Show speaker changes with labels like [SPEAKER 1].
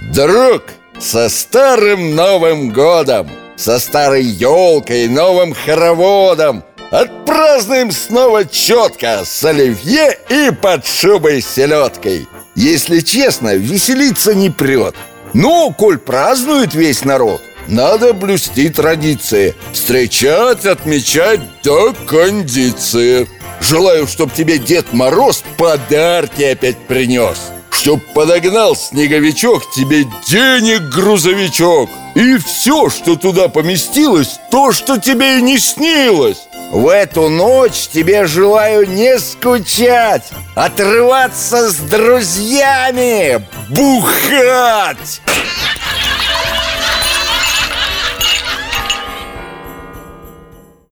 [SPEAKER 1] Друг, со старым Новым годом! Со старой елкой, новым хороводом! Отпразднуем снова четко, с оливье и под шубой с селедкой. Если честно, веселиться не прет. Но, коль празднует весь народ, надо блюсти традиции, встречать, отмечать до кондиции. Желаю, чтоб тебе Дед Мороз подарки опять принес, чтоб подогнал снеговичок тебе денег грузовичок, и все, что туда поместилось, то, что тебе и не снилось. В эту ночь тебе желаю не скучать, отрываться с друзьями, бухать